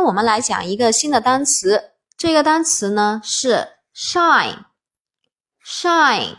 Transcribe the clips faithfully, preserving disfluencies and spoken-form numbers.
我们来讲一个新的单词，这个单词呢是 shine shine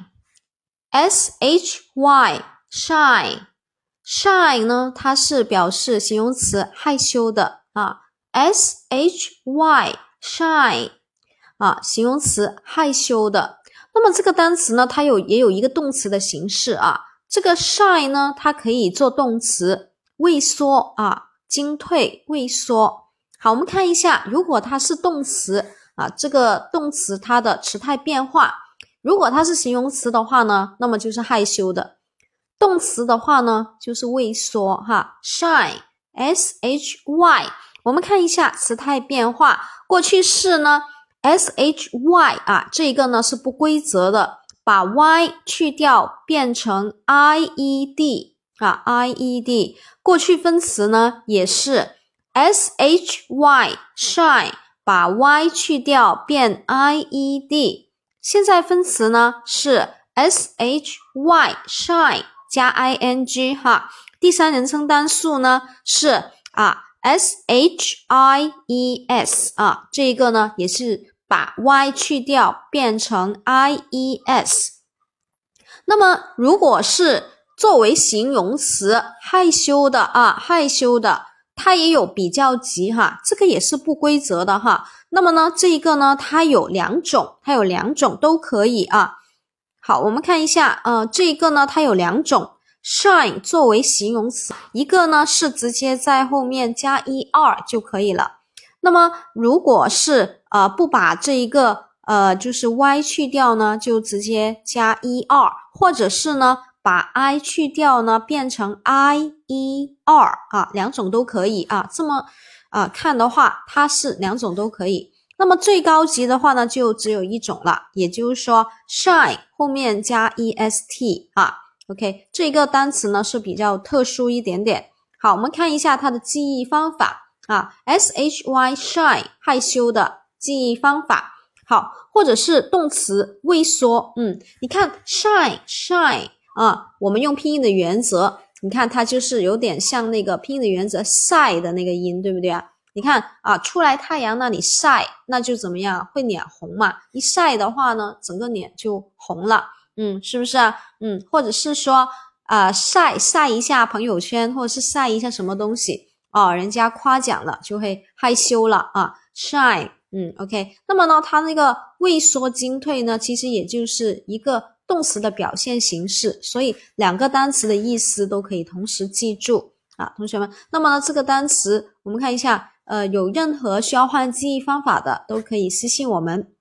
S H Y shine shine 呢它是表示形容词害羞的啊 S H Y shine 啊形容词害羞的。那么这个单词呢它有也有一个动词的形式啊，这个 shine 呢它可以做动词畏缩啊惊退畏缩。好，我们看一下，如果它是动词啊，这个动词它的时态变化，如果它是形容词的话呢，那么就是害羞的；动词的话呢，就是畏缩哈。shine S H Y， 我们看一下时态变化，过去式呢 S H Y 啊，这个呢是不规则的，把 Y 去掉变成 I E D 啊 I E D， 过去分词呢也是S H Y shine 把 Y 去掉变 I E D， 现在分词呢是 S H Y shine 加 I N G 哈，第三人称单数呢是啊 S H I E S 啊，这个呢也是把 Y 去掉变成 I E S。 那么如果是作为形容词害羞的啊害羞的，它也有比较级哈，这个也是不规则的哈。那么呢，这一个呢，它有两种，它有两种都可以啊。好，我们看一下，呃，这一个呢，它有两种 ，shine 作为形容词，一个呢是直接在后面加 er 就可以了。那么如果是呃不把这一个呃就是 y 去掉呢，就直接加 er， 或者是呢把 I 去掉呢变成 I E R 啊，两种都可以啊。这么啊看的话，它是两种都可以。那么最高级的话呢，就只有一种了，也就是说 shine 后面加 est 啊。OK， 这个单词呢是比较特殊一点点。好，我们看一下它的记忆方法啊 ，S H Y shine 害羞的记忆方法。好，或者是动词畏缩，嗯，你看 shine shine。啊，我们用拼音的原则，你看它就是有点像那个拼音的原则晒的那个音，对不对啊？你看啊，出来太阳那里晒，那就怎么样？会脸红嘛？一晒的话呢，整个脸就红了，嗯，是不是啊？嗯，或者是说啊、呃，晒晒一下朋友圈，或者是晒一下什么东西啊，人家夸奖了，就会害羞了啊 ，shine， 嗯 ，OK， 那么呢，它那个畏缩惊退呢，其实也就是一个动词的表现形式，所以两个单词的意思都可以同时记住啊，同学们。那么呢，这个单词我们看一下，呃，有任何需要换记忆方法的，都可以私信我们。